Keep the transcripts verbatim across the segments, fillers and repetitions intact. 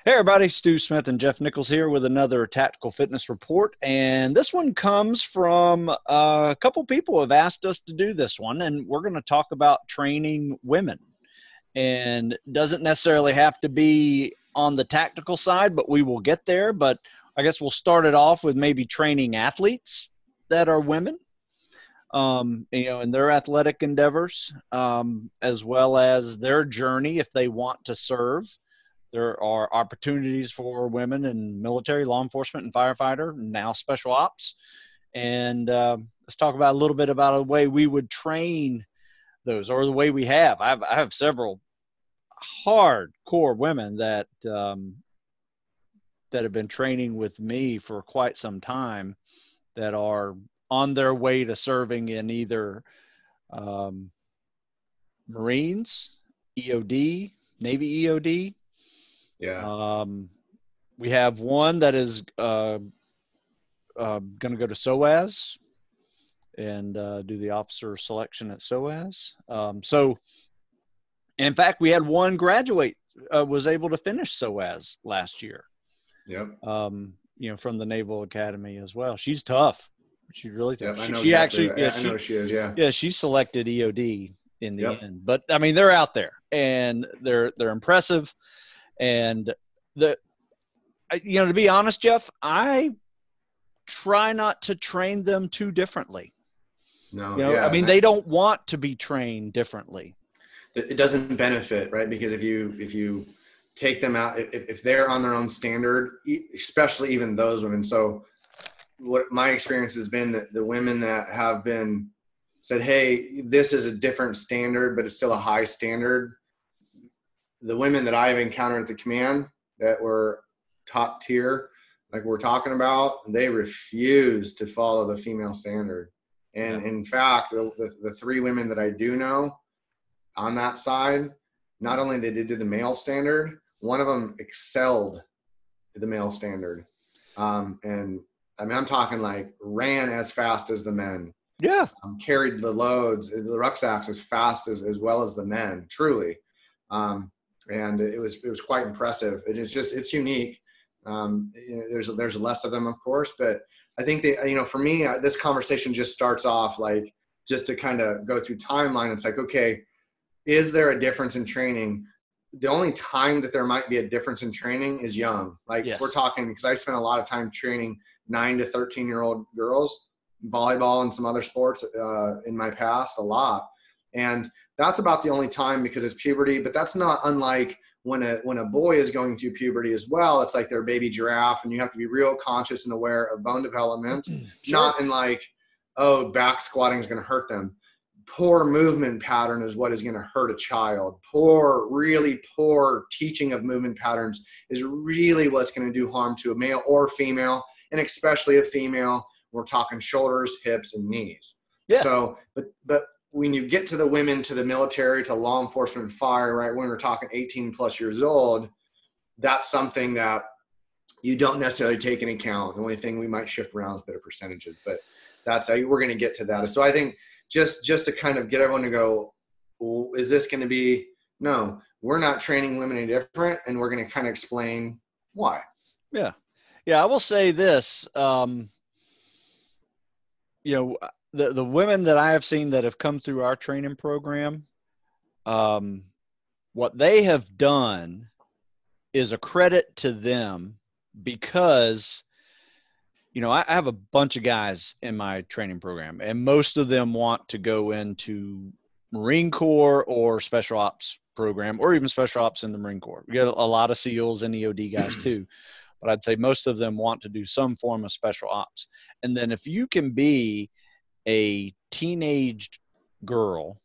Hey everybody, Stu Smith and Jeff Nichols here with another Tactical Fitness Report. And this one comes from uh, a couple people have asked us to do this one, and we're going to talk about training women. And doesn't necessarily have to be on the tactical side, but we will get there. But I guess we'll start it off with maybe training athletes that are women, um, you know, in their athletic endeavors, um, as well as their journey if they want to serve. There are opportunities for women in military, law enforcement, and firefighter, and now special ops. And uh, let's talk about a little bit about a way we would train those, or the way we have. I have, I have several hardcore women that um, that have been training with me for quite some time that are on their way to serving in either um, Marines, E O D, Navy E O D. Yeah. Um, we have one that is uh, uh, going to go to SOAS and uh, do the officer selection at SOAS. Um, so, in fact, we had one graduate uh, was able to finish SOAS last year. Yep. Um, you know, from the Naval Academy as well. She's tough. She's really tough. Yep. I She, know she exactly. actually, yeah, I she, know who she is. Yeah. yeah, she selected E O D in the Yep. end. But I mean, they're out there and they're they're impressive. And the, you know, to be honest, Jeff, I try not to train them too differently. No. You know, I Yeah. mean, they don't want to be trained differently. It doesn't benefit, right? Because if you if you take them out, if, if they're on their own standard, especially even those women. So, what my experience has been that the women that have been said, "Hey, this is a different standard, but it's still a high standard." The women that I've encountered at the command that were top tier, like we're talking about, they refuse to follow the female standard. And Yeah. in fact, the, the, the three women that I do know on that side, not only did they do the male standard, one of them excelled to the male standard. Um, and I mean, I'm talking like ran as fast as the men. Yeah. Um, carried the loads, the rucksacks as fast as, as well as the men, truly. Um, and it was it was quite impressive. It is just it's unique. Um, you know, there's there's less of them, of course, but I think that you know for me, uh, this conversation just starts off like just to kind of go through timeline. It's like, okay, is there a difference in training? The only time that there might be a difference in training is young. Like Yes. so we're talking because I spent a lot of time training nine to thirteen year old girls, volleyball and some other sports uh, in my past a lot. And that's about the only time because it's puberty, but that's not unlike when a when a boy is going through puberty as well. It's like their baby giraffe, and you have to be real conscious and aware of bone development, Sure. not in like, oh, back squatting is going to hurt them. Poor movement pattern is what is going to hurt a child. Poor, really poor teaching of movement patterns is really what's going to do harm to a male or female, and especially a female. We're talking shoulders, hips, and knees. Yeah. So, but but when you get to the women, to the military, to law enforcement, fire, right, when we're talking eighteen plus years old, that's something that you don't necessarily take into account. The only thing we might shift around is a bit of percentages, but that's how you, we're going to get to that. So I think just just to kind of get everyone to go, well, is this going to be, no, we're not training women any different, and we're going to kind of explain why. Yeah. Yeah. I will say this, um, you know, the, the women that I have seen that have come through our training program, um, what they have done is a credit to them because, you know, I, I have a bunch of guys in my training program, and most of them want to go into Marine Corps or Special Ops program, or even Special Ops in the Marine Corps. We get a lot of SEALs and E O D guys too, but I'd say most of them want to do some form of Special Ops. And then if you can be a teenaged girl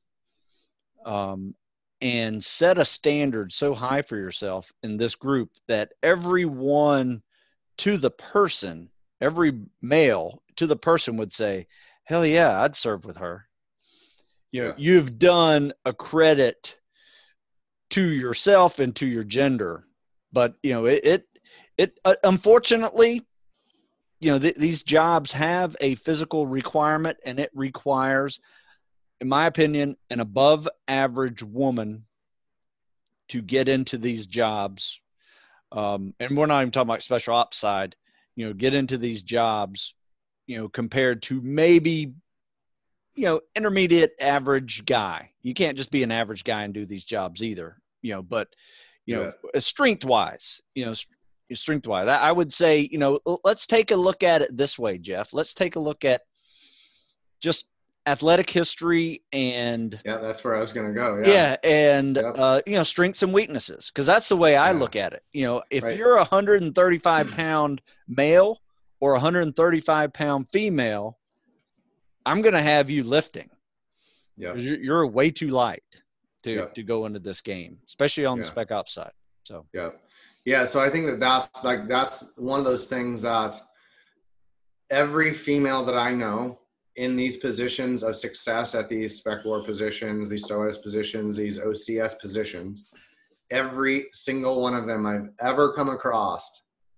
um, and set a standard so high for yourself in this group that everyone to the person, every male to the person would say, hell yeah, I'd serve with her. You know, Yeah. you've done a credit to yourself and to your gender. But, you know, it, it, it uh, unfortunately, you know, th- these jobs have a physical requirement, and it requires, in my opinion, an above average woman to get into these jobs Um, and we're not even talking about special ops side, you know, get into these jobs, you know, compared to maybe, you know, intermediate average guy. You can't just be an average guy and do these jobs either, you know, but, you know, Yeah. strength wise, you know, strength wise, I would say, you know, let's take a look at it this way, Jeff. Let's take a look at just athletic history and Yeah, that's where I was going to go. Yeah. yeah, and Yep. uh, you know, strengths and weaknesses, because that's the way I Yeah. look at it. You know, if Right. you're a one hundred thirty-five pound male or a one hundred thirty-five pound female, I'm going to have you lifting. Yeah. You're, you're way too light to Yep. to go into this game, especially on Yeah. the spec ops side. So yeah, yeah. So I think that that's like that's one of those things that every female that I know in these positions of success at these spec war positions, these S O A S positions, these O C S positions, every single one of them I've ever come across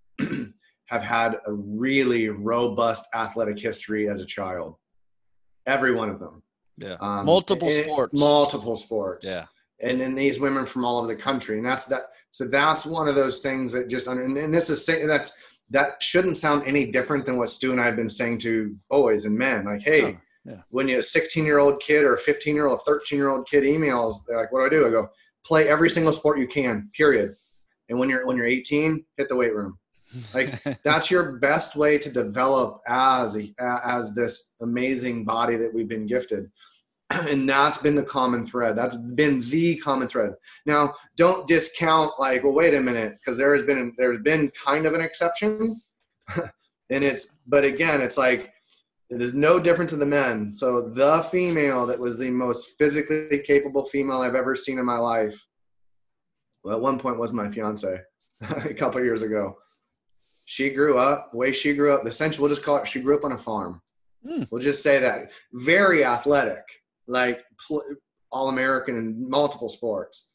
have had a really robust athletic history as a child. Every one of them. yeah, Um, multiple it, sports, multiple sports. Yeah, and then these women from all over the country, and that's that. So that's one of those things that just, and, and this is that's that shouldn't sound any different than what Stu and I have been saying to boys and men. Like, hey, oh, yeah. when you a sixteen year old kid or a fifteen year old, thirteen year old kid emails, they're like, what do I do? I go, play every single sport you can, period. And when you're when you're eighteen, hit the weight room. Like that's your best way to develop as a, as this amazing body that we've been gifted. And that's been the common thread. That's been the common thread. Now, don't discount like, well, wait a minute, because there has been there's been kind of an exception, and it's but again, it's like it is no different to the men. So the female that was the most physically capable female I've ever seen in my life, well, at one point was my fiance a couple of years ago. She grew up the way she grew up. Essentially, we'll just call it. She grew up on a farm. Hmm. We'll just say that. Very athletic. Like all American in multiple sports,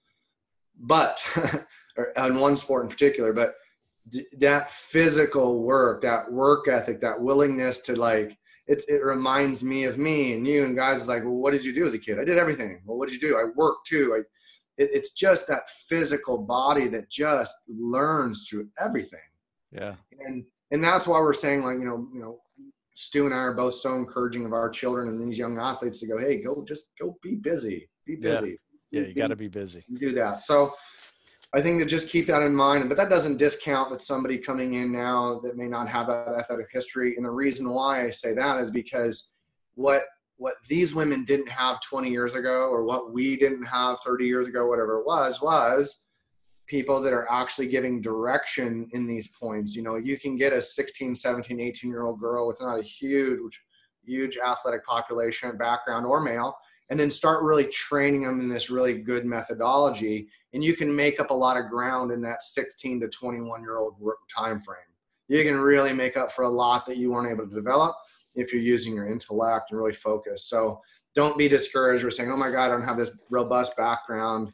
but or in one sport in particular, but d- that physical work, that work ethic, that willingness to like, it, it reminds me of me and you and guys is like, well, what did you do as a kid? I did everything. Well, what did you do? I worked too. I, it, it's just that physical body that just learns through everything. Yeah. And, and that's why we're saying like, you know, you know, Stu and I are both so encouraging of our children and these young athletes to go, hey, go just go be busy, be busy. Yeah, yeah you got to be busy. Do that. So I think to just keep that in mind, but that doesn't discount that somebody coming in now that may not have that athletic history. And the reason why I say that is because what what these women didn't have twenty years ago, or what we didn't have thirty years ago, whatever it was, was people that are actually giving direction in these points. You know, you can get a sixteen, seventeen, eighteen year old girl with not a huge, huge athletic population background or male, and then start really training them in this really good methodology. And you can make up a lot of ground in that sixteen to twenty-one year old time frame. You can really make up for a lot that you weren't able to develop if you're using your intellect and really focus. So don't be discouraged or saying, oh my God, I don't have this robust background.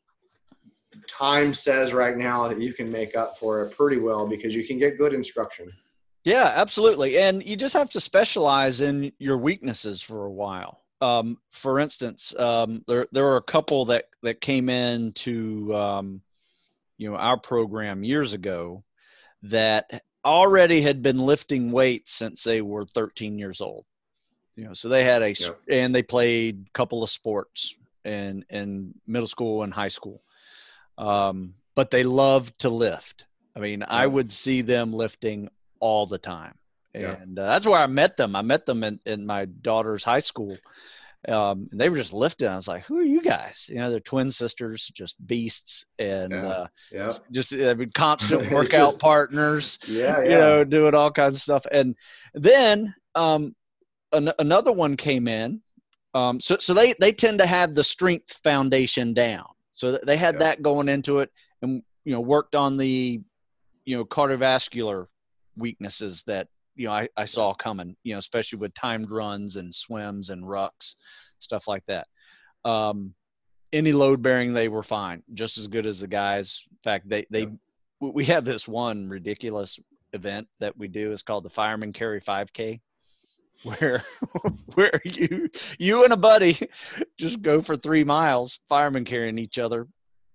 Time says right now that you can make up for it pretty well because you can get good instruction. Yeah, absolutely. And you just have to specialize in your weaknesses for a while. Um, for instance, um, there, there were a couple that, that came into, um, you know, our program years ago that already had been lifting weights since they were thirteen years old. You know, so they had a, yep. and they played a couple of sports in, in middle school and high school. Um, but they loved to lift. I mean, yeah. I would see them lifting all the time. And yeah. uh, that's where I met them. I met them in, in my daughter's high school. Um, and they were just lifting. I was like, who are you guys? You know, they're twin sisters, just beasts. And yeah. Uh, yeah. just I mean, constant workout just, partners, yeah, yeah. you know, doing all kinds of stuff. And then um, an- another one came in. Um, so so they, they tend to have the strength foundation down. So they had yeah. that going into it and, you know, worked on the, you know, cardiovascular weaknesses that, you know, I, I saw coming, you know, especially with timed runs and swims and rucks, stuff like that. Um, any load bearing, they were fine, just as good as the guys. In fact, they, they, yeah. we have this one ridiculous event that we do. It's called the Fireman Carry five K. Where, where you, you and a buddy just go for three miles, firemen carrying each other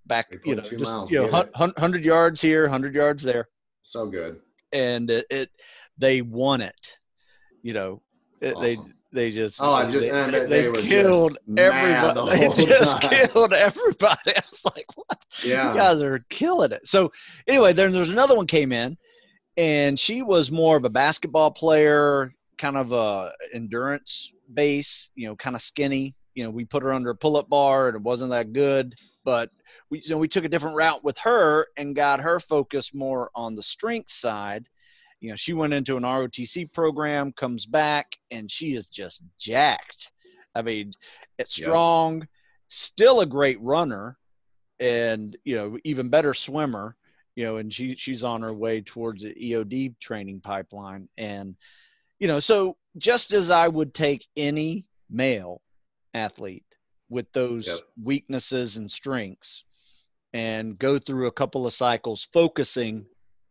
back, They you put know, two just, miles. you know, Get it. one hundred yards here, one hundred yards there. So good. And it, it they won it, you know, it, Awesome. they, they just, Oh, I they, just, they, and I they, bet they they were killed just mad everybody. the They whole just time. killed everybody. I was like, what? Yeah. You guys are killing it. So anyway, then there's another one came in, and she was more of a basketball player, kind of a endurance base, you know, kind of skinny. You know, we put her under a pull-up bar, and it wasn't that good. But we, you know, we took a different route with her and got her focused more on the strength side. You know, she went into an R O T C program, comes back, and she is just jacked. I mean, it's strong, yep. Still a great runner, and, you know, even better swimmer. You know, and she she's on her way towards the E O D training pipeline. And, you know, so just as I would take any male athlete with those yep. weaknesses and strengths and go through a couple of cycles focusing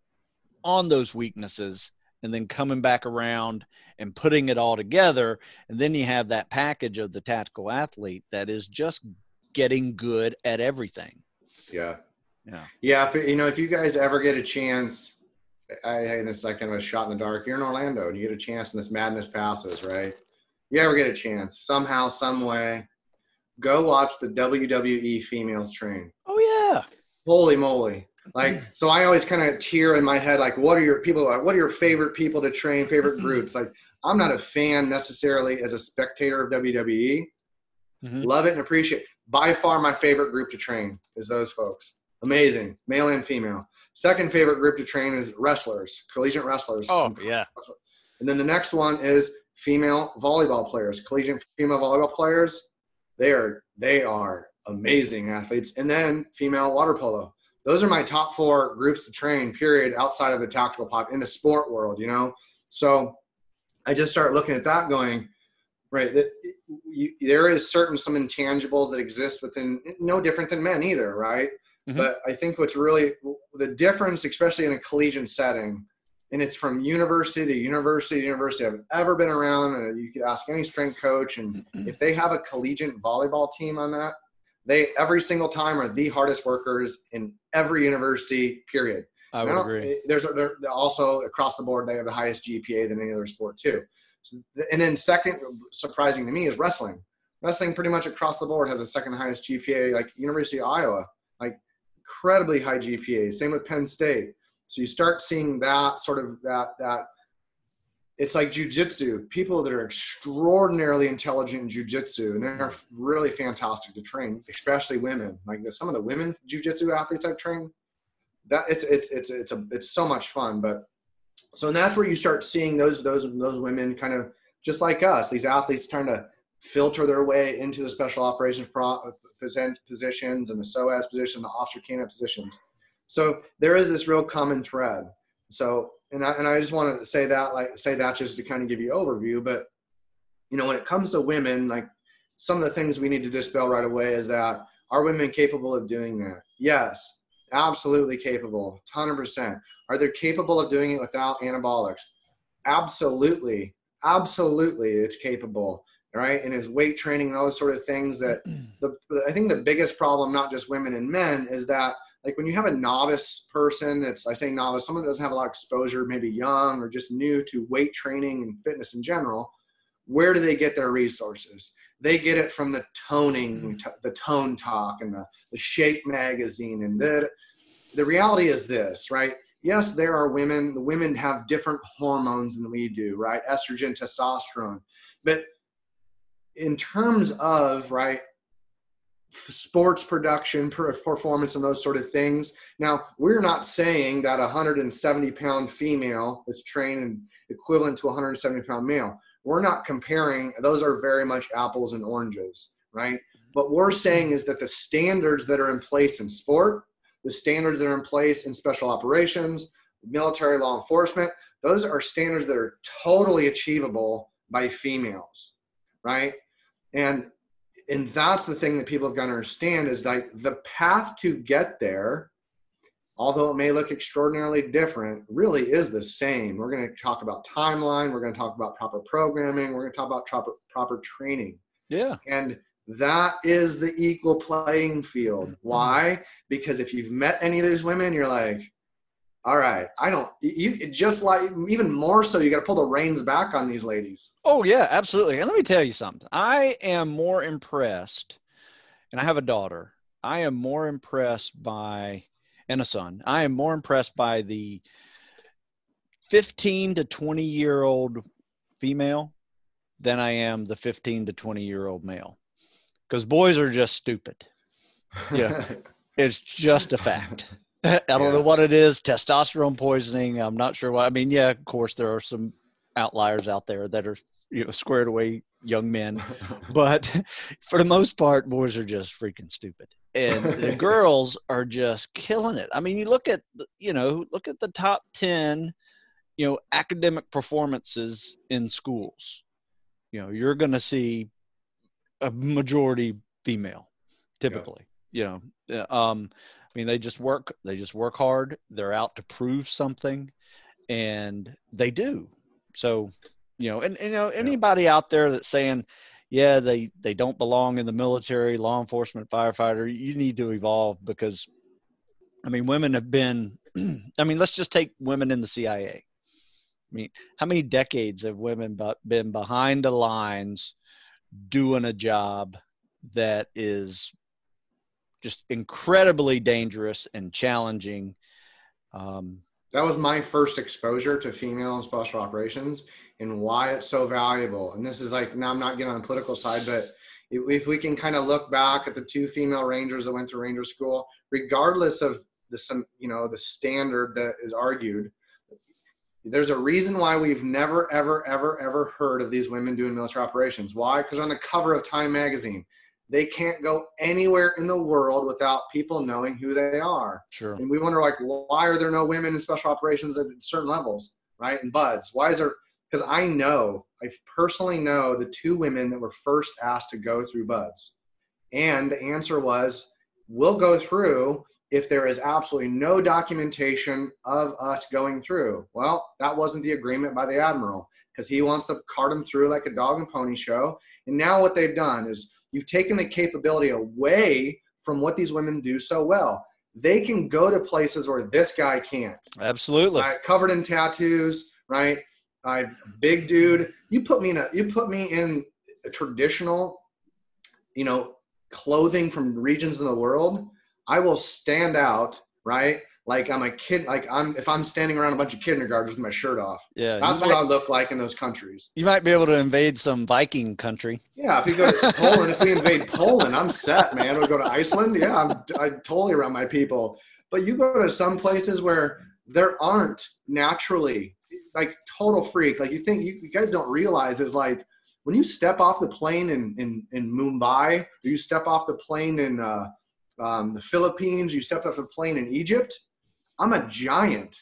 on those weaknesses and then coming back around and putting it all together, and then you have that package of the tactical athlete that is just getting good at everything. Yeah. Yeah. Yeah. If, you know, if you guys ever get a chance, I hate this like kind of a shot in the dark. You're in Orlando and you get a chance and this madness passes, right? You ever get a chance, somehow, some way, go watch the W W E females train. Oh yeah. Holy moly. Like, so I always kind of tear in my head, like, what are your people, what are your favorite people to train, favorite groups? Like, I'm not a fan necessarily as a spectator of W W E. Mm-hmm. Love it and appreciate it. By far my favorite group to train is those folks. Amazing, male and female. Second favorite group to train is wrestlers, collegiate wrestlers. Oh, yeah. And then the next one is female volleyball players, collegiate female volleyball players. They are they are amazing athletes. And then female water polo. Those are my top four groups to train, period, outside of the tactical pop in the sport world, you know? So I just start looking at that going, right, that you, there is certain some intangibles that exist within, no different than men either, right? Mm-hmm. But I think what's really the difference, especially in a collegiate setting, and it's from university to university to university. I've ever been around, and you could ask any strength coach, and if they have a collegiate volleyball team on that, they every single time are the hardest workers in every university, period. I would agree. There's they're also across the board, they have the highest G P A than any other sport too. So, and then second, surprising to me, is wrestling. Wrestling pretty much across the board has the second highest G P A, like University of Iowa, like incredibly high G P A. Same with Penn State. So you start seeing that sort of that, that it's like jujitsu, people that are extraordinarily intelligent in jujitsu, and they're really fantastic to train, especially women. Like some of the women jujitsu athletes I've trained, that it's, it's, it's, it's a, it's so much fun. But so, and that's where you start seeing those, those, those women kind of just like us, these athletes trying to filter their way into the special operations pro, positions and the S O A S position, the officer candidate positions. So there is this real common thread. So, and I, and I just want to say that, like say that just to kind of give you overview, but you know, when it comes to women, like some of the things we need to dispel right away is that, are women capable of doing that? Yes, absolutely capable, one hundred percent. Are they capable of doing it without anabolics? Absolutely, absolutely it's capable, right? And his weight training and all those sort of things that, the I think the biggest problem, not just women and men, is that like when you have a novice person, it's, I say novice, someone that doesn't have a lot of exposure, maybe young or just new to weight training and fitness in general, where do they get their resources? They get it from the toning, the Tone Talk and the, the Shape magazine. And the, the reality is this, right? Yes, there are women, the women have different hormones than we do, right? Estrogen, testosterone. But in terms of, right, sports production, performance, and those sort of things. Now, we're not saying that a one hundred seventy pound female is trained equivalent to a one hundred seventy pound male. We're not comparing. Those are very much apples and oranges, right? What we're saying is that the standards that are in place in sport, the standards that are in place in special operations, military law enforcement, those are standards that are totally achievable by females, right? And And that's the thing that people have got to understand is like the path to get there, although it may look extraordinarily different, really is the same. We're going to talk about timeline. We're going to talk about proper programming. We're going to talk about proper, proper training. Yeah. And That is the equal playing field. Why? Because if you've met any of these women, you're like, all right, I don't, you just like, even more so, you got to pull the reins back on these ladies. Oh yeah, absolutely. And let me tell you something. I am more impressed, and I have a daughter. I am more impressed by, and a son. I am more impressed by the fifteen to twenty year old female than I am the fifteen to twenty year old male. Because boys are just stupid. Yeah, it's just a fact. I don't yeah. know what it is. Testosterone poisoning. I'm not sure what. I mean, yeah, of course, there are some outliers out there that are, you know, squared away young men. But for the most part, boys are just freaking stupid. And the girls are just killing it. I mean, you look at, you know, look at the top ten, you know, academic performances in schools. You know, you're going to see a majority female, typically. Yeah. You know, um, I mean, they just work, they just work hard. They're out to prove something, and they do. So, you know, and, and you know, anybody yeah. out there that's saying, yeah, they, they don't belong in the military, law enforcement, firefighter, you need to evolve because, I mean, women have been, I mean, let's just take women in the C I A. I mean, how many decades have women been behind the lines doing a job that is just incredibly dangerous and challenging? Um, that was my first exposure to female and special operations and why it's so valuable. And this is like, now I'm not getting on the political side, but if, if we can kind of look back at the two female Rangers that went to Ranger school, regardless of the, some, you know, the standard that is argued, there's a reason why we've never, ever, ever, ever heard of these women doing military operations. Why? Because on the cover of Time magazine, they can't go anywhere in the world without people knowing who they are. Sure. And we wonder, like, why are there no women in special operations at certain levels, right? And buds, why is there? Because I know, I personally know the two women that were first asked to go through buds. And the answer was, we'll go through if there is absolutely no documentation of us going through. Well, that wasn't the agreement by the admiral, because he wants to cart them through like a dog and pony show. And now what they've done is you've taken the capability away from what these women do so well. They can go to places where this guy can't. Absolutely. Right? Covered in tattoos, right? I big dude. You put me in a you put me in a traditional, you know, clothing from regions in the world, I will stand out, right? Like I'm a kid, like I'm, if I'm standing around a bunch of kindergartners with my shirt off, yeah, that's what I look like in those countries. You might be able to invade some Viking country. Yeah. If you go to Poland, if we invade Poland, I'm set, man. We go to Iceland. Yeah. I'm, I'm totally around my people, but you go to some places where there aren't naturally like total freak. Like you think you, you guys don't realize is like, when you step off the plane in, in, in Mumbai, or you step off the plane in uh, um, the Philippines, you step off the plane in Egypt, I'm a giant.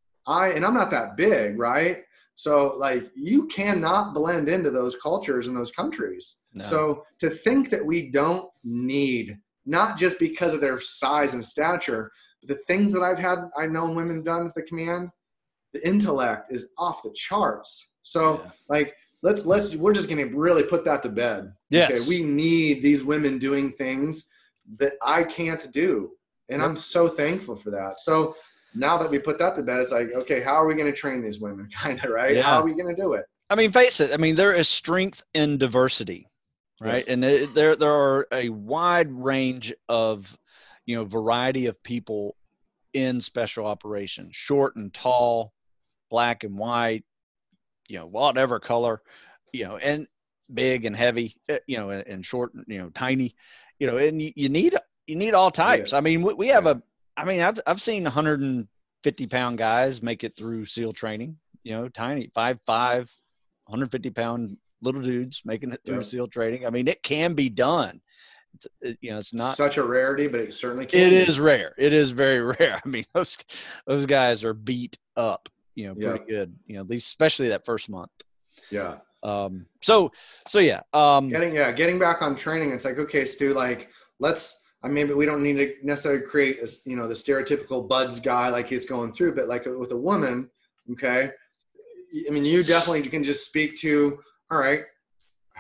I and I'm not that big, right? So like you cannot blend into those cultures in those countries. No. So to think that we don't need, not just because of their size and stature, but the things that I've had, I've known women done with the command, the intellect is off the charts. So yeah. like, let's, let's, we're just going to really put that to bed. Yes. Okay. We need these women doing things that I can't do. And yep. I'm so thankful for that. So now that we put that to bed, it's like, okay, how are we going to train these women? Kind of, right? Yeah. How are we going to do it? I mean, face it. I mean, there is strength in diversity, right? Yes. And it, there, there are a wide range of, you know, variety of people in special operations, short and tall, black and white, you know, whatever color, you know, and big and heavy, you know, and, and short, you know, tiny, you know, and you, you need, you need all types. Yeah. I mean, we, we have yeah. a, I mean, I've, I've seen one hundred fifty pound guys make it through SEAL training, you know, tiny, five, five, one hundred fifty pound little dudes making it through yeah. SEAL training. I mean, it can be done. It's, it, you know, it's not such a rarity, but it certainly can. It be. is rare. It is very rare. I mean, those, those guys are beat up, you know, pretty yeah. good, you know, these, especially that first month. Yeah. Um, so, so yeah. Um, getting, yeah. Getting back on training. It's like, okay, Stu, like let's, I mean, maybe we don't need to necessarily create, a, you know, the stereotypical buds guy like he's going through, but like with a woman, okay. I mean, you definitely can just speak to, all right,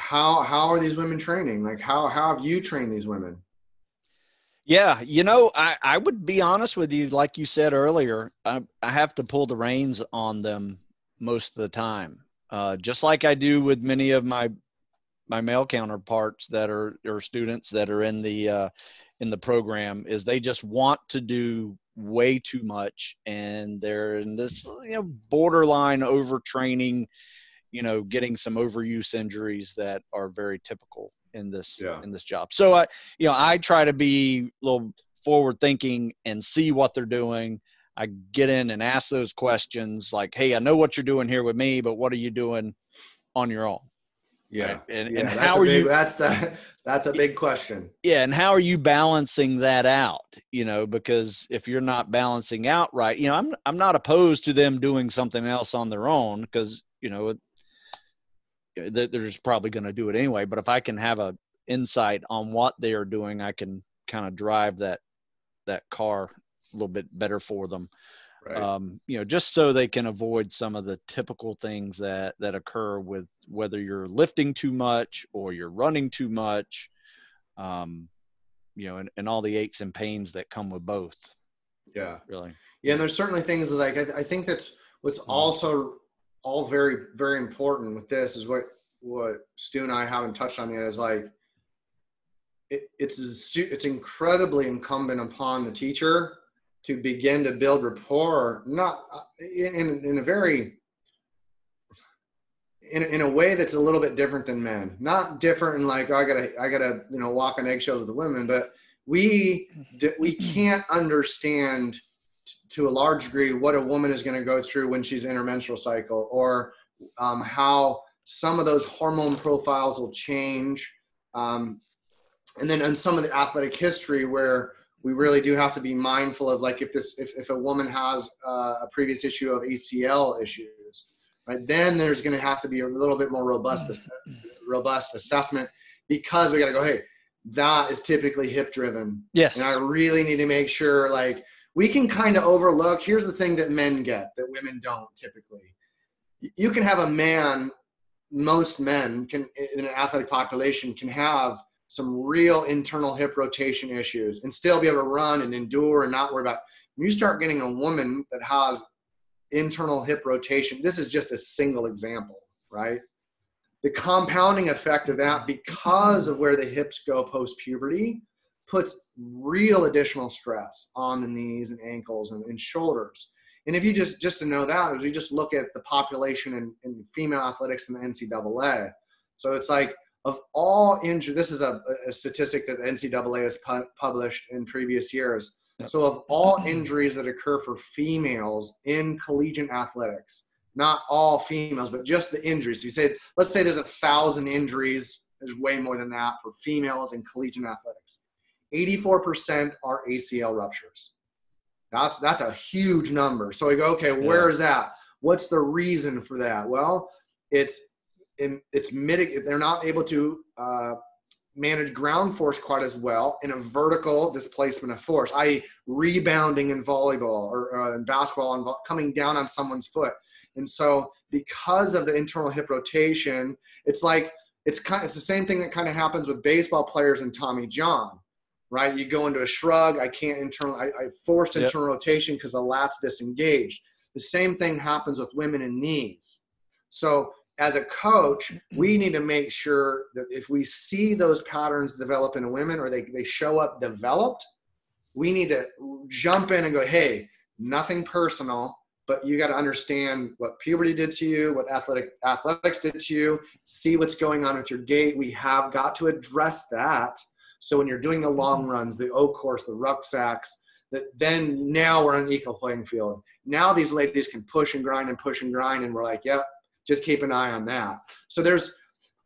how, how are these women training? Like how, how have you trained these women? Yeah, you know, I, I would be honest with you, like you said earlier, I, I have to pull the reins on them most of the time, uh, just like I do with many of my my male counterparts that are or students that are in the uh, in the program. Is they just want to do way too much, and they're in this, you know, borderline overtraining, you know, getting some overuse injuries that are very typical in this Yeah. in this job. So I, you know, I try to be a little forward thinking and see what they're doing. I get in and ask those questions like, hey, I know what you're doing here with me, but what are you doing on your own? Yeah. Right. And and Yeah. That's how a are big, you that's the, that's a big question. yeah, and how are you balancing that out? You know, because if you're not balancing out right, you know, I'm I'm not opposed to them doing something else on their own because, you know, they're just probably going to do it anyway. But if I can have a insight on what they are doing, I can kind of drive that that car a little bit better for them. Right. Um, you know, just so they can avoid some of the typical things that that occur with whether you're lifting too much or you're running too much. Um, you know, and, and all the aches and pains that come with both. Yeah. Really. Yeah. And there's certainly things like, I, I think that's what's Mm-hmm. also all very, very important with this is what, what Stu and I haven't touched on yet is like, it, it's, it's incredibly incumbent upon the teacher to begin to build rapport, not in, in a very, in, in a way that's a little bit different than men, not different in like, oh, I gotta, I gotta, you know, walk on eggshells with the women, but we, we can't understand to a large degree what a woman is going to go through when she's in her menstrual cycle, or um, how some of those hormone profiles will change. Um, and then on some of the athletic history where we really do have to be mindful of like, if this, if, if a woman has uh, a previous issue of A C L issues, right, then there's going to have to be a little bit more robust, robust assessment, because we got to go, hey, that is typically hip driven. Yes. And I really need to make sure, like, we can kind of overlook, here's the thing that men get that women don't typically. You can have a man, most men can in an athletic population can have some real internal hip rotation issues and still be able to run and endure and not worry about. When you start getting a woman that has internal hip rotation, this is just a single example, right? The compounding effect of that, because of where the hips go post-puberty, puts real additional stress on the knees and ankles and, and shoulders. And if you just, just to know that, if you just look at the population in, in female athletics in the N C double A. So it's like, of all injuries, this is a, a statistic that the N C double A has pu- published in previous years. So of all injuries that occur for females in collegiate athletics, not all females, but just the injuries. You say, let's say there's a thousand injuries. There's way more than that for females in collegiate athletics. eighty-four percent are A C L ruptures. That's, that's a huge number. So we go, okay, where Yeah. is that? What's the reason for that? Well, it's, it's mitig- they're not able to uh, manage ground force quite as well in a vertical displacement of force, that is rebounding in volleyball or uh, in basketball and coming down on someone's foot. And so because of the internal hip rotation, it's like, it's kind of, it's the same thing that kind of happens with baseball players and Tommy John, right? You go into a shrug. I can't internal, I, I forced Yep. internal rotation because the lat's disengaged. The same thing happens with women in knees. So as a coach, we need to make sure that if we see those patterns develop in women, or they, they show up developed, we need to jump in and go, hey, nothing personal, but you got to understand what puberty did to you, what athletic athletics did to you, see what's going on with your gait. We have got to address that. So when you're doing the long runs, the O course, the rucksacks, that then now we're on an equal playing field. Now these ladies can push and grind and push and grind. And we're like, yep, just keep an eye on that. So there's,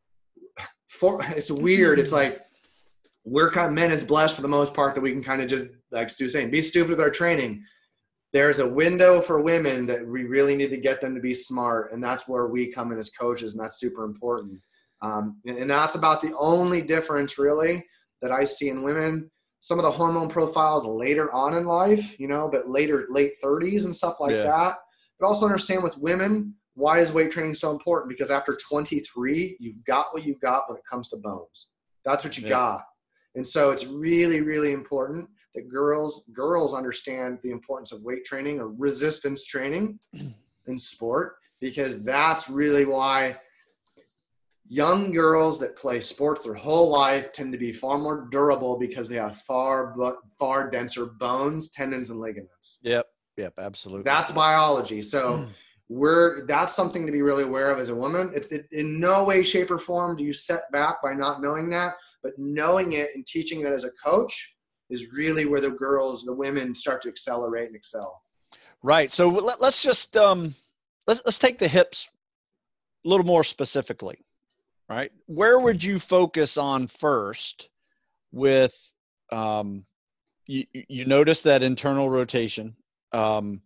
for, it's weird. It's like, we're kind of men is blessed for the most part that we can kind of just, like Stu's saying, be stupid with our training. There's a window for women that we really need to get them to be smart. And that's where we come in as coaches. And that's super important. Um, and, and that's about the only difference really that I see in women. Some of the hormone profiles later on in life, you know, but later, late thirties and stuff like Yeah. that. But also understand with women, Why is weight training so important? Because after twenty-three, you've got what you've got when it comes to bones. That's what you yeah. got. And so it's really, really important that girls, girls understand the importance of weight training or resistance training in sport, because that's really why young girls that play sports their whole life tend to be far more durable, because they have far, far denser bones, tendons, and ligaments. Yep. Yep. Absolutely. So that's biology. So we're, that's something to be really aware of as a woman. It's it, in no way, shape, or form do you set back by not knowing that, but knowing it and teaching that as a coach is really where the girls, the women start to accelerate and excel. Right. So let, let's just, um, let's, let's take the hips a little more specifically. Right. Where would you focus on first with, um, you, you notice that internal rotation, um,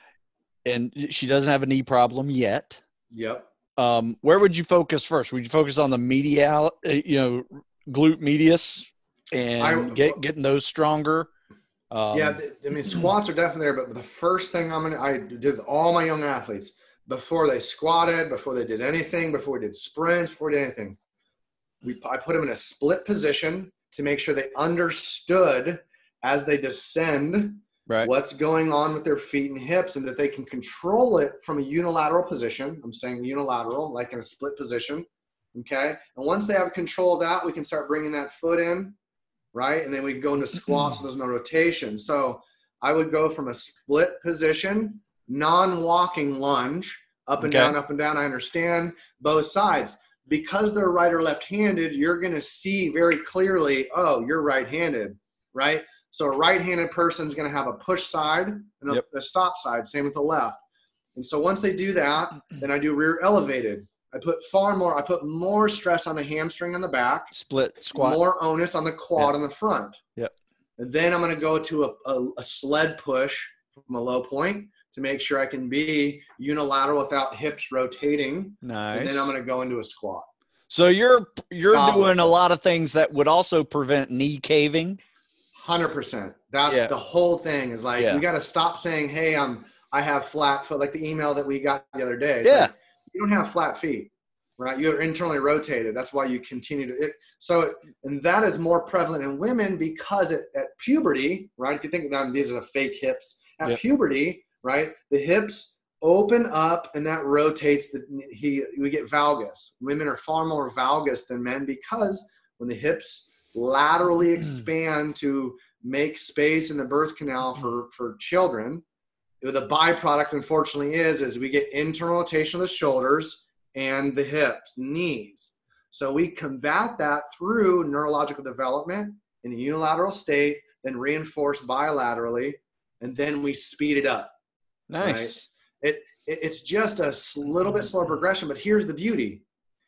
and she doesn't have a knee problem yet. Yep. Um, where would you focus first? Would you focus on the medial, you know, glute medius and I, get, getting those stronger? Um, yeah. I mean, squats are definitely there, but the first thing I'm going to, I did with all my young athletes, before they squatted, before they did anything, before we did sprints, before we did anything, we, I put them in a split position to make sure they understood as they descend right. what's going on with their feet and hips, and that they can control it from a unilateral position. I'm saying unilateral, like in a split position. Okay. And once they have control of that, we can start bringing that foot in, right? And then we go into squats, so there's no rotation. So I would go from a split position, non-walking lunge, up and okay. down, up and down. I understand both sides. Because they're right or left-handed, you're going to see very clearly, oh, you're right-handed, right? So a right-handed person is going to have a push side and a, yep. a stop side, same with the left. And so once they do that, then I do rear elevated. I put far more, I put more stress on the hamstring on the back. Split squat. More onus on the quad yep. on the front. Yep. And then I'm going to go to a, a, a sled push from a low point to make sure I can be unilateral without hips rotating. Nice. And then I'm going to go into a squat. So you're you're Goblet. doing a lot of things that would also prevent knee caving. one hundred percent. That's yeah. the whole thing is like, yeah. we got to stop saying, hey, I'm, I have flat foot, like the email that we got the other day. It's yeah. Like, you don't have flat feet, right? You're internally rotated. That's why you continue to, it, so, and that is more prevalent in women because it, at puberty, right? If you think of them, these are the fake hips. At yep. puberty, right? The hips open up and that rotates. The, he, we get valgus. Women are far more valgus than men because when the hips laterally expand to make space in the birth canal for, for children, the byproduct, unfortunately, is, is we get internal rotation of the shoulders and the hips, knees. So we combat that through neurological development in a unilateral state, then reinforce bilaterally, and then we speed it up. Nice. Right? It, it it's just a little bit slower progression, but here's the beauty.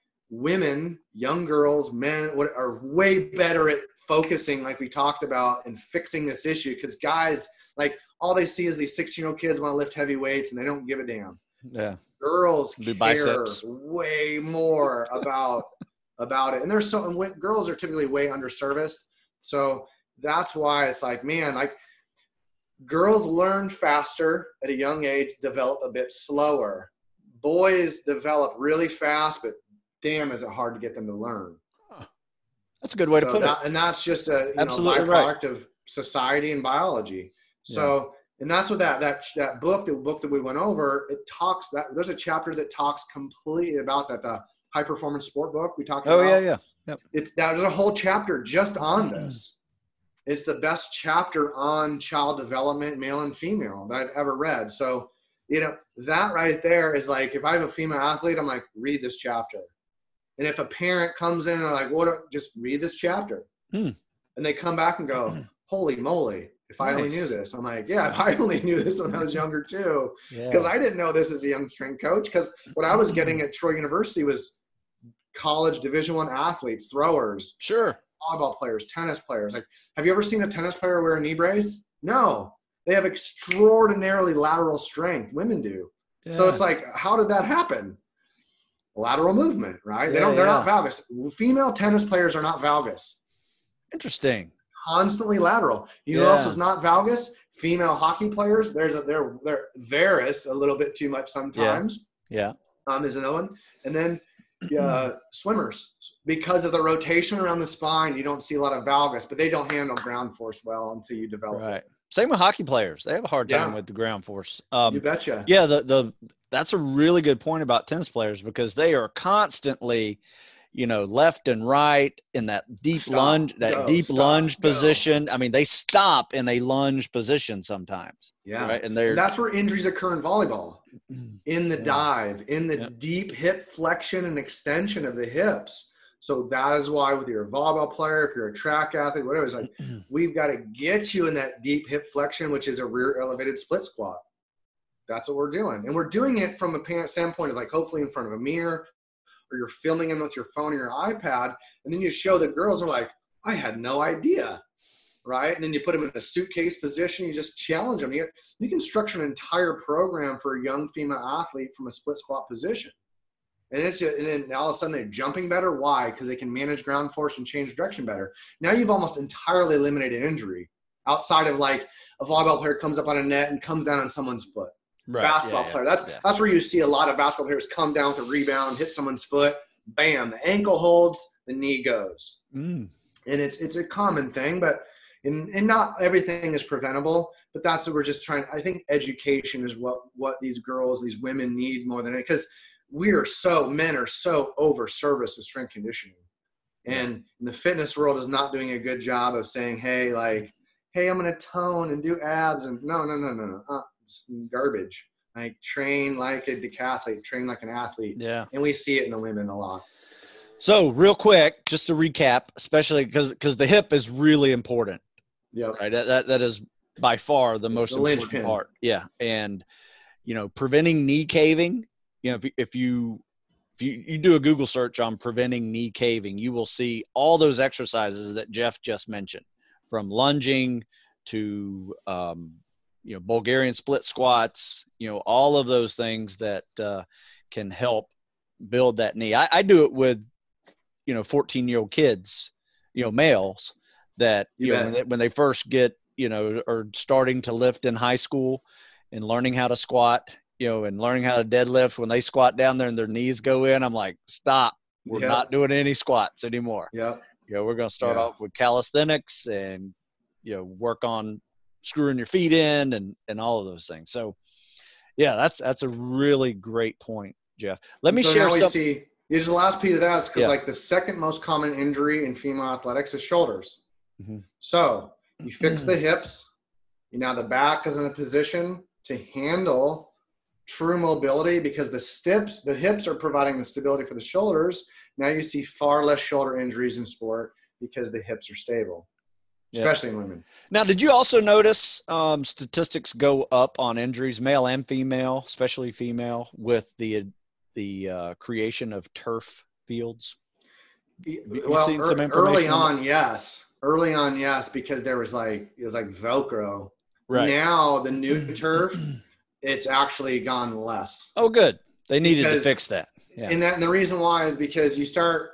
Women, young girls, men what are way better at focusing, like we talked about, and fixing this issue, because guys, like, all they see is these sixteen-year-old kids want to lift heavy weights, and they don't give a damn. Yeah. Girls do care biceps. way more about about it. And there's so and girls are typically way underserviced. So that's why it's like, man, like, girls learn faster at a young age, develop a bit slower. Boys develop really fast, but damn, is it hard to get them to learn. Huh. That's a good way so to put that, it. And that's just a you Absolutely know, byproduct right. of society and biology. So, yeah. and that's what that, that, that book, the book that we went over, it talks that there's a chapter that talks completely about that. The high performance sport book we talked oh, about. Oh yeah. Yeah. Yep. It's there's a whole chapter just on this. It's the best chapter on child development, male and female, that I've ever read. So, you know, that right there is like, if I have a female athlete, I'm like, read this chapter. And if a parent comes in and like, what, just read this chapter. Hmm. And they come back and go, holy moly, if I nice. only knew this. I'm like, yeah, if I only knew this when I was younger too. Because yeah. I didn't know this as a young strength coach. Because what I was getting at Troy University was college Division One athletes, throwers. Sure. Volleyball players, tennis players. Like, have you ever seen a tennis player wear a knee brace? No. They have extraordinarily lateral strength. Women do. Yeah. So it's like, how did that happen? Lateral movement, right? Yeah, they don't, they're yeah. not valgus. Female tennis players are not valgus. Interesting. Constantly lateral. You know yeah. who else is not valgus? Female hockey players. There's a, they're, they're varus a little bit too much sometimes. Yeah. yeah. um, is another one. And then uh, swimmers, because of the rotation around the spine, you don't see a lot of valgus, but they don't handle ground force well until you develop Right. it. Same with hockey players. They have a hard time Yeah. with the ground force. Um, You betcha. Yeah, the the that's a really good point about tennis players because they are constantly, you know, left and right in that deep Stop, lunge, that go, deep stop, lunge go. position. I mean, they stop in a lunge position sometimes. Yeah. Right. And they're And that's where injuries occur in volleyball. In the Yeah. dive, in the Yeah. deep hip flexion and extension of the hips. So that is why with your volleyball player, if you're a track athlete, whatever, it's like we've got to get you in that deep hip flexion, which is a rear elevated split squat. That's what we're doing. And we're doing it from a parent standpoint of like hopefully in front of a mirror, or you're filming them with your phone or your iPad. And then you show the girls are like, I had no idea. Right. And then you put them in a suitcase position. You just challenge them. You, you can structure an entire program for a young female athlete from a split squat position. And it's just, and then all of a sudden they're jumping better. Why? Because they can manage ground force and change direction better. Now you've almost entirely eliminated injury outside of like a volleyball player comes up on a net and comes down on someone's foot. right. Basketball yeah, yeah, player. That's yeah. that's where you see a lot of basketball players come down with a rebound, hit someone's foot, bam, the ankle holds, the knee goes. Mm. And it's it's a common thing, but and, and not everything is preventable, but that's what we're just trying. I think education is what, what these girls, these women need more than it, because we are so, men are so over service with strength conditioning. And the fitness world is not doing a good job of saying, hey, like, hey, I'm going to tone and do abs. And no, no, no, no, no. Uh, it's garbage. Like train like a decathlete, train like an athlete. Yeah. And we see it in the women a lot. So real quick, just to recap, especially because because the hip is really important. Yep. Right. That that, that is by far the It's most the important linchpin. part. Yeah. And, you know, preventing knee caving, you know, if, if you if you, you do a Google search on preventing knee caving, you will see all those exercises that Jeff just mentioned, from lunging to, um, you know, Bulgarian split squats, you know, all of those things that uh, can help build that knee. I, I do it with, you know, fourteen year old kids, you know, males that, you, You know, bet. when they, when they first get, you know, or starting to lift in high school and learning how to squat, you know, and learning how to deadlift, when they squat down there and their knees go in, I'm like, stop, we're Yep. not doing any squats anymore. Yep. You know, we're going to start Yeah. off with calisthenics and, you know, work on screwing your feet in and, and all of those things. So yeah, that's, that's a really great point, Jeff. Let And me so share now we some. see, here's the last piece of that is because Yeah. like the second most common injury in female athletics is shoulders. Mhm. So you fix the hips. You now the back is in a position to handle true mobility because the steps, the hips are providing the stability for the shoulders. Now you see far less shoulder injuries in sport because the hips are stable, Yeah. especially in women. Now, did you also notice um, statistics go up on injuries, male and female, especially female, with the the uh, creation of turf fields? You, you Well, seen er, some early information on, yes. Early on, yes, because there was like, it was like Velcro. Right. Now the new turf, it's actually gone less. Oh, good. They needed Because- to fix that. Yeah. And that, and the reason why is because you start,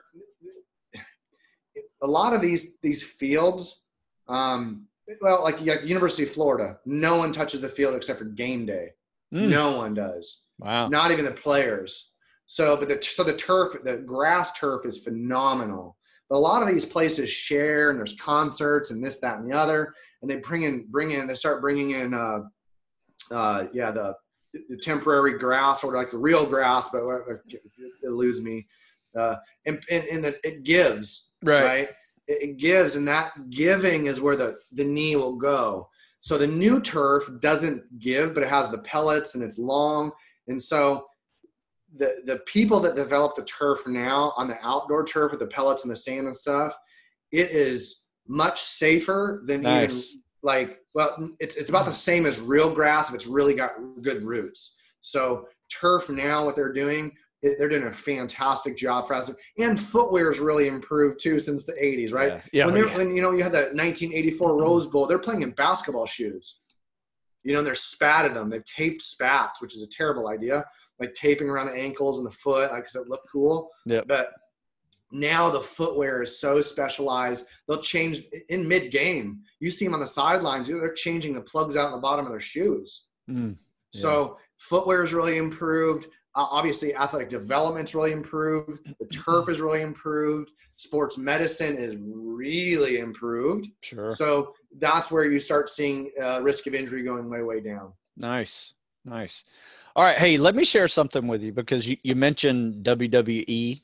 a lot of these, these fields, um, well, like, like University of Florida, no one touches the field except for game day. Mm. No one does. Wow. Not even the players. So, but the, so the turf, the grass turf is phenomenal. But a lot of these places share, and there's concerts and this, that, and the other, and they bring in, bring in, they start bringing in, uh, uh, yeah, the, the temporary grass or like the real grass, but it eludes me. Uh, and and, and the, it gives, Right. right? It, it gives, and that giving is where the, the knee will go. So the new turf doesn't give, but it has the pellets and it's long. And so the the people that develop the turf now on the outdoor turf with the pellets and the sand and stuff, it is much safer than Nice. even like, well, it's it's about the same as real grass if it's really got good roots. So turf now, what they're doing, it, they're doing a fantastic job for us. And footwear has really improved too since the eighties, right? Yeah. Yeah, when they're yeah. when you know you had that nineteen eighty-four Rose Bowl, they're playing in basketball shoes. You know, and they're spatted them. They've taped spats, which is a terrible idea. Like taping around the ankles and the foot, like, because it looked cool. Yep. But now the footwear is so specialized. They'll change in mid-game. You see them on the sidelines. They're changing the plugs out in the bottom of their shoes. Mm. Yeah. So footwear is really improved. obviously athletic development's really improved. The turf is really improved. Sports medicine is really improved. Sure. So that's where you start seeing uh, risk of injury going way, way down. Nice. Nice. All right. Hey, let me share something with you because you, you mentioned W W E,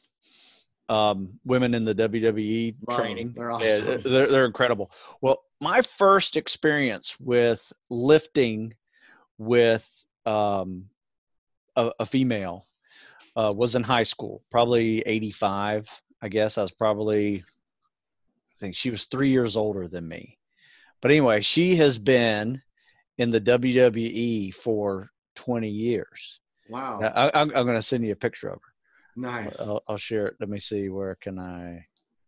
um, women in the W W E Wow, training. they're awesome. Yeah, they're, they're incredible. Well, my first experience with lifting with um, a, a female uh, was in high school, probably eighty-five. I guess I was probably, I think she was three years older than me. But anyway, she has been in the W W E for twenty years. Wow. I, I'm, I'm going to send you a picture of her. Nice. I'll, I'll share it. Let me see. Where can I?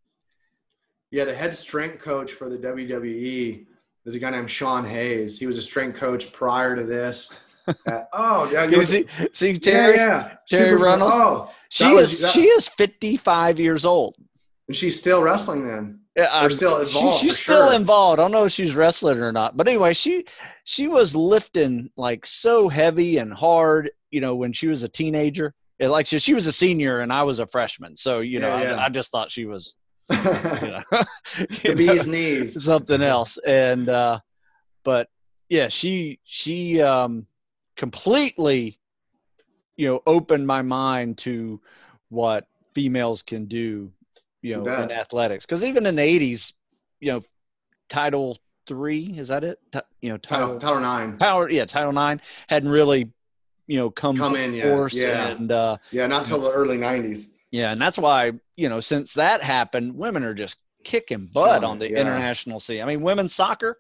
Yeah, the head strength coach for the W W E is a guy named Sean Hayes. He was a strength coach prior to this. At, oh, yeah. You see, see Terry? Yeah, yeah. Terry Super, Reynolds? Oh, she was, is that, she is fifty-five years old. And she's still wrestling then. Yeah, or still involved. She, she's still sure. involved. I don't know if she's wrestling or not. But anyway, she she was lifting like so heavy and hard, you know, when she was a teenager. It, like she, she was a senior and I was a freshman. So, you know, yeah, yeah. I, I just thought she was you know, the bee's knees. Something else. And uh but yeah, she she um completely, you know, opened my mind to what females can do, you know, in athletics. Because even in the eighties, you know, Title three, is that it? T- you know, Title, title, title nine. Power, yeah, Title nine hadn't really, you know, come, come in yet. force. Yeah. And, uh, yeah, not until the early nineties. Yeah, and that's why, you know, since that happened, women are just kicking butt Killing on the it, yeah. international scene. I mean, women's soccer,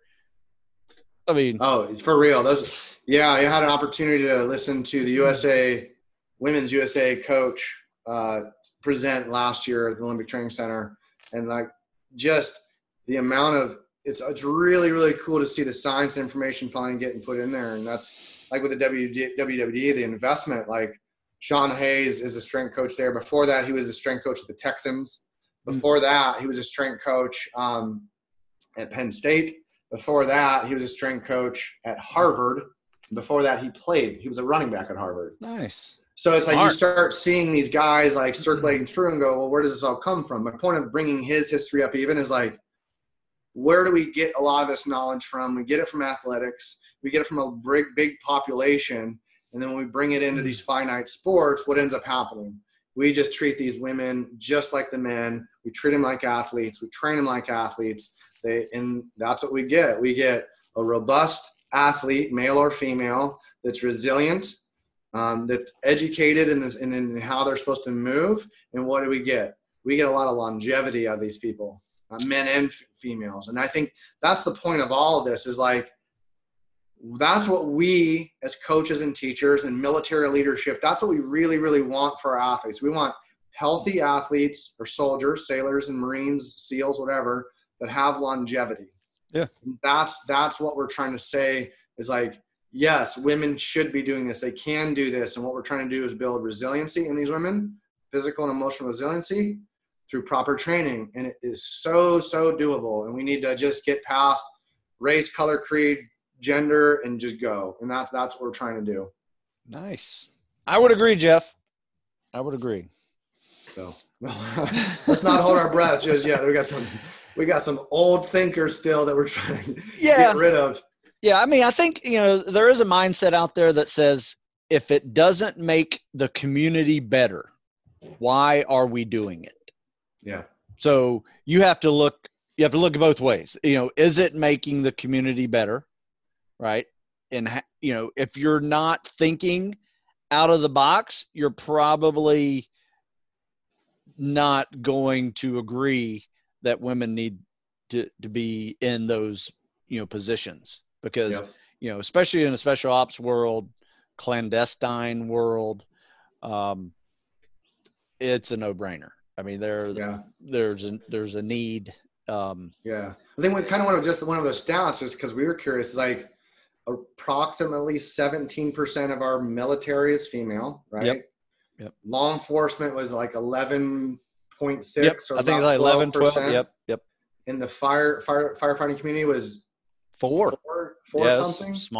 I mean. Oh, it's for real. Those, yeah, I had an opportunity to listen to the U S A, Women's U S A coach uh, present last year at the Olympic Training Center. And, like, just the amount of it's it's really, really cool to see the science and information finally getting put in there. And that's like with the W W E, the investment, like Sean Hayes is a strength coach there. Before that, he was a strength coach at the Texans. Before that, he was a strength coach um, at Penn State. Before that, he was a strength coach at Harvard. Before that, he played. He was a running back at Harvard. Nice. So it's like Smart. You start seeing these guys like circulating through and go, well, where does this all come from? My point of bringing his history up even is like, where do we get a lot of this knowledge from? We get it from athletics. We get it from a big, big population. And then when we bring it into these finite sports, what ends up happening? We just treat these women just like the men. We treat them like athletes. We train them like athletes. They, and that's what we get. We get a robust athlete, male or female, that's resilient, um, that's educated in this, and in how they're supposed to move. And what do we get? We get a lot of longevity out of these people, uh, men and f- females. And I think that's the point of all of this is like, that's what we as coaches and teachers and military leadership, that's what we really, really want for our athletes. We want healthy athletes or soldiers, sailors and Marines, SEALs, whatever, that have longevity. Yeah. That's, that's what we're trying to say is like, yes, women should be doing this. They can do this. And what we're trying to do is build resiliency in these women, physical and emotional resiliency through proper training. And it is so, so doable. And we need to just get past race, color, creed, gender, and just go. And that's, that's what we're trying to do. Nice. I would agree, Jeff. I would agree. So let's not hold our breath just yet. We got some, we got some old thinkers still that we're trying to yeah. get rid of. Yeah. I mean, I think, you know, there is a mindset out there that says if it doesn't make the community better, why are we doing it? Yeah. So you have to look, you have to look at both ways. You know, is it making the community better? Right. And, you know, if you're not thinking out of the box, you're probably not going to agree that women need to, to be in those, you know, positions because, yep. you know, especially in a special ops world, clandestine world, um, it's a no brainer. I mean, there, yeah. there's a, there's a need. Um, yeah. I think we kind of want to just one of those stats is because we were curious, like, approximately seventeen percent of our military is female, right? Yep. Yep. Law enforcement was like eleven point six yep. or I think like eleven, twelve. Yep. Yep. In the fire, fire, firefighting community was four, four, four yes, something small.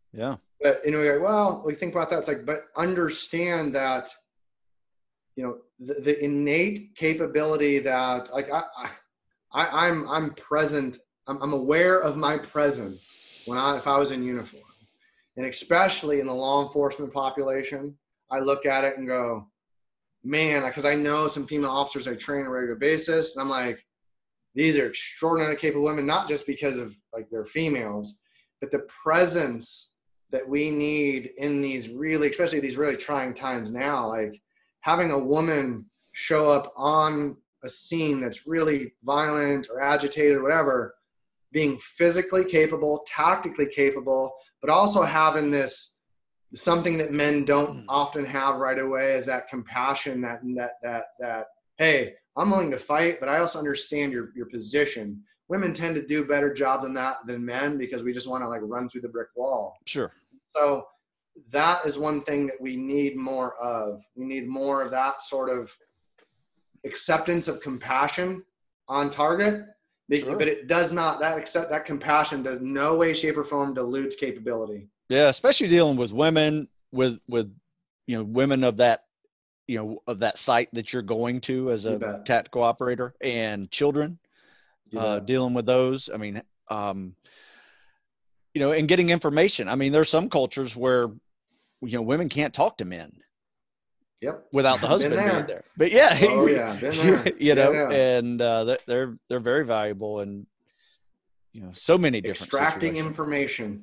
Yeah. But anyway, well, we think about that. It's like, but understand that, you know, the, the innate capability that like I, I I'm I'm present. I'm, I'm aware of my presence when I if I was in uniform, and especially in the law enforcement population, I look at it and go, man, because I know some female officers I train on a regular basis, and I'm like, these are extraordinarily capable women, not just because of like they're females, but the presence that we need in these really, especially these really trying times now, like having a woman show up on a scene that's really violent or agitated or whatever, being physically capable, tactically capable, but also having this something that men don't often have right away is that compassion, that that that that hey, I'm willing to fight, but I also understand your your position. Women tend to do a better job than that than men because we just want to like run through the brick wall. Sure. So that is one thing that we need more of. We need more of that sort of acceptance of compassion on target. Sure. But it does not, that accept that compassion does no way, shape, or form dilutes capability. Yeah, especially dealing with women, with with you know women of that you know of that site that you're going to as a tactical operator, and children, uh, dealing with those. I mean, um, you know, and getting information. I mean, there's some cultures where you know women can't talk to men. Yep. Without the husband there. being there. But yeah, oh yeah, been there. you know, yeah, yeah. and uh, they're they're very valuable, and you know, so many different extracting situations. Information.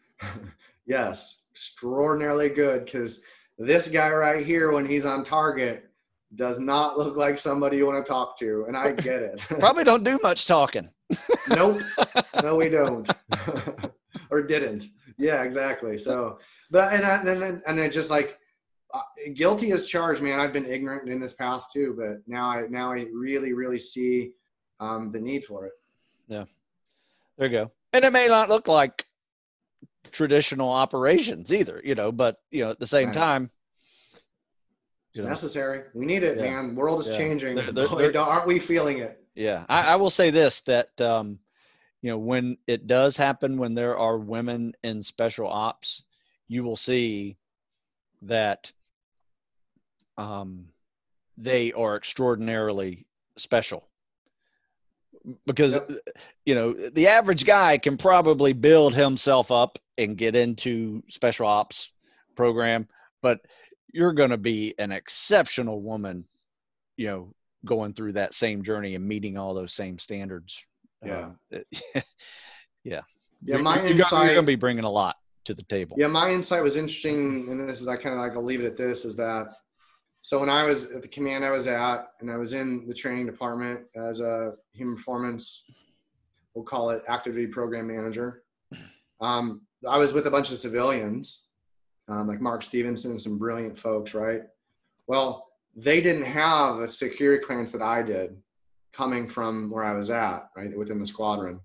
Yes, extraordinarily good, because this guy right here, when he's on target, does not look like somebody you want to talk to, and I get it. Probably don't do much talking. Nope. No, we don't. Or didn't. Yeah, exactly. So, but and I, and and I just like. Uh, guilty as charged, man. I've been ignorant in this path too, but now I now I really really see um, the need for it. Yeah, there you go. And it may not look like traditional operations either, you know, but you know at the same right. time, it's know, necessary. We need it, yeah. man. The world is yeah. changing. They're, they're, Boy, they're, aren't we feeling it? Yeah, I, I will say this: that um, you know, when it does happen, when there are women in special ops, you will see that. Um, they are extraordinarily special, because yep. you know the average guy can probably build himself up and get into special ops program, but you're going to be an exceptional woman, you know, going through that same journey and meeting all those same standards. Yeah, uh, yeah, yeah. My you're, insight, you're going to be bringing a lot to the table. Yeah, my insight was interesting, and this is I kind of like I'll leave it at this: is that. So when I was at the command I was at, and I was in the training department as a human performance, we'll call it activity program manager, um, I was with a bunch of civilians, um, like Mark Stevenson, some brilliant folks, right? Well, they didn't have a security clearance that I did coming from where I was at, right, within the squadron.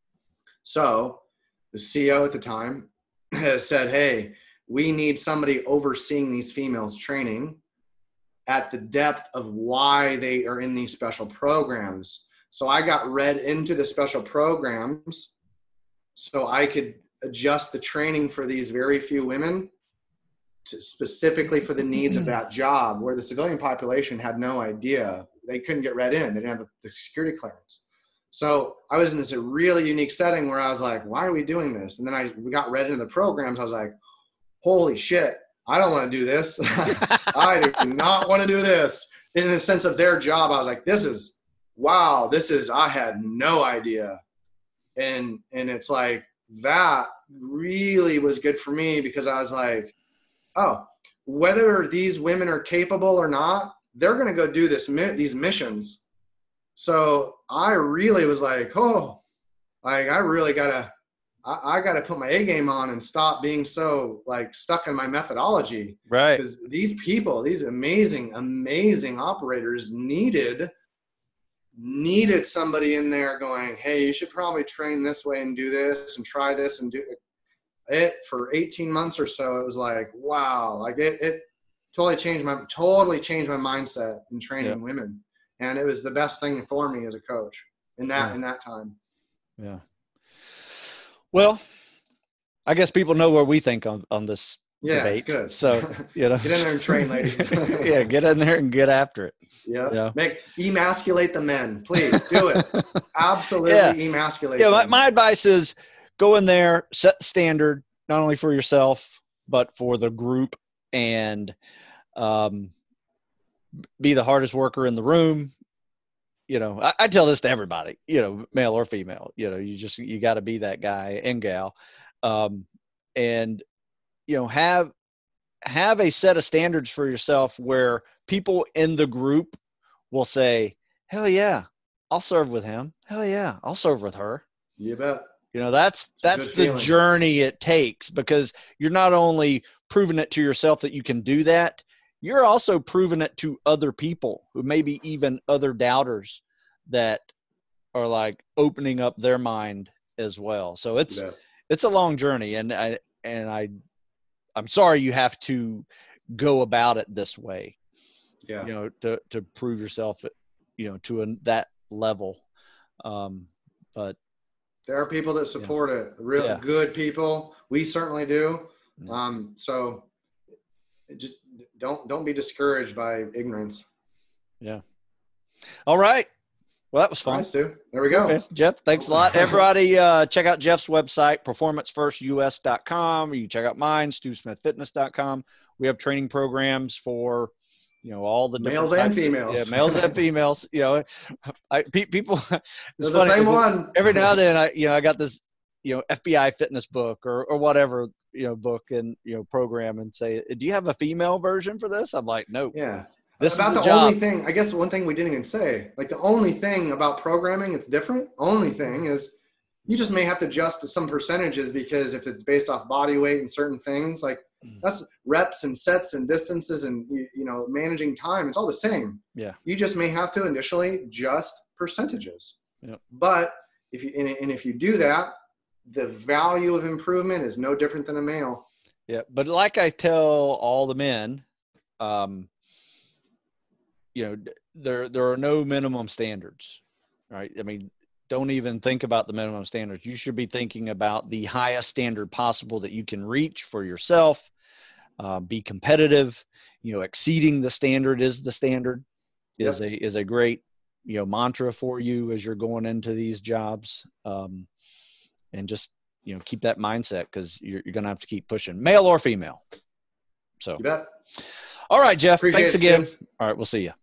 So the C O at the time has said, hey, we need somebody overseeing these females training at the depth of why they are in these special programs. So I got read into the special programs so I could adjust the training for these very few women to specifically for the needs of that job, where the civilian population had no idea. They couldn't get read in. They didn't have the security clearance. So I was in this really unique setting where I was like, why are we doing this? And then I we got read into the programs. I was like, holy shit. I don't want to do this. I do not want to do this. In the sense of their job, I was like, this is, wow, this is, I had no idea. And, and it's like, that really was good for me, because I was like, oh, whether these women are capable or not, they're going to go do this, these missions. So I really was like, oh, like, I really got to, I, I got to put my A game on and stop being so like stuck in my methodology. Right. Because these people, these amazing, amazing operators needed, needed somebody in there going, hey, you should probably train this way and do this and try this and do it. It for eighteen months or so. It was like, wow, like it, it totally changed my, totally changed my mindset in training yeah. women. And it was the best thing for me as a coach in that, yeah. in that time. Yeah. Well, I guess people know where we think on, on this Yeah, debate. it's good. So, you know, get in there and train, ladies. Yeah, get in there and get after it. Yeah. You know? Make emasculate the men. Please do it. Absolutely yeah. emasculate yeah, them. my, my advice is go in there, set the standard, not only for yourself, but for the group, and um, be the hardest worker in the room. You know, I, I tell this to everybody, you know, male or female, you know, you just, you got to be that guy and gal. Um, and, you know, have, have a set of standards for yourself where people in the group will say, hell yeah, I'll serve with him. Hell yeah, I'll serve with her. You bet. You know, that's, that's the feeling. Journey it takes, because you're not only proving it to yourself that you can do that, you're also proving it to other people who maybe even other doubters that are like opening up their mind as well. So it's, yeah. it's a long journey. And I, and I, I'm sorry you have to go about it this way, yeah. you know, to, to prove yourself, you know, to a, that level. Um, but there are people that support yeah. it, real yeah. good people. We certainly do. Yeah. Um, so just don't, don't be discouraged by ignorance. Yeah. All right. Well, that was fun. All right, Stu. There we go. Okay. Jeff, thanks a lot. Everybody, uh, check out Jeff's website, performance first U S dot com. You can check out mine, stu smith fitness dot com. We have training programs for, you know, all the males and females. Of, yeah, males and females. You know, I pe- people. It's the same one. Every now and then, I you know, I got this, you know, F B I fitness book or or whatever, you know, book and you know program, and say, do you have a female version for this? I'm like, no. Yeah. This about the, the only thing, I guess one thing we didn't even say, like the only thing about programming, it's different. Only thing is you just may have to adjust to some percentages, because if it's based off body weight and certain things, like that's reps and sets and distances and, you know, managing time, it's all the same. Yeah. You just may have to initially adjust percentages. Yep. But if you, and, and if you do that, the value of improvement is no different than a male. Yeah. But like I tell all the men, um, you know, there, there are no minimum standards, right? I mean, don't even think about the minimum standards. You should be thinking about the highest standard possible that you can reach for yourself. Uh, be competitive, you know, exceeding the standard is the standard is yep. a, is a great, you know, mantra for you as you're going into these jobs. Um, and just, you know, keep that mindset, because you're, you're going to have to keep pushing, male or female. So, you bet. All right, Jeff, Appreciate thanks it, again. Steve. All right, we'll see you.